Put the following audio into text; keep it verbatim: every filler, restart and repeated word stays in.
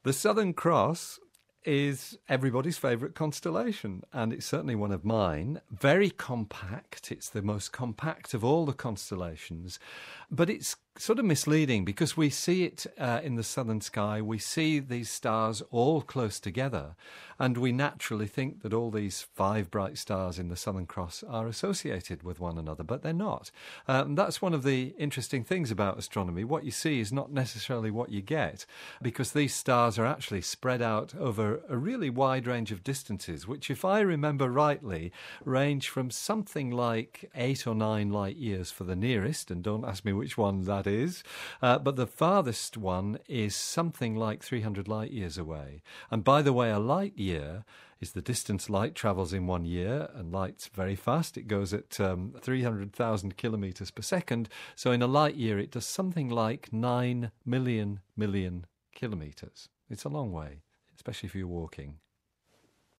The Southern Cross is everybody's favourite constellation, and it's certainly one of mine. Very compact. It's the most compact of all the constellations, but it's sort of misleading because we see it uh, in the southern sky. We see these stars all close together, and we naturally think that all these five bright stars in the Southern Cross are associated with one another, but they're not. Um, that's one of the interesting things about astronomy. What you see is not necessarily what you get, because these stars are actually spread out over a really wide range of distances, which, if I remember rightly, range from something like eight or nine light years for the nearest, and don't ask me which one that is, uh, but the farthest one is something like three hundred light years away. And by the way, a light year is the distance light travels in one year, and light's very fast. It goes at um, three hundred thousand kilometres per second. So in a light year, it does something like nine million million kilometres. It's a long way, especially if you're walking.